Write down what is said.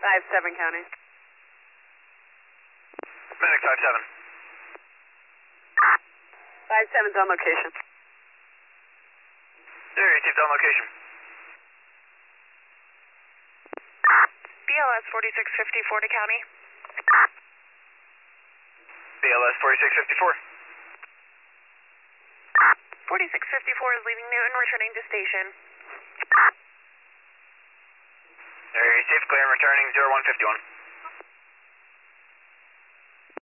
5-7 County. Medic 5-7. 5-7's on location. There, received on location. BLS 4654 to County. BLS 4654. 4654 is leaving Newton, returning to station. There, received clear and returning 0151.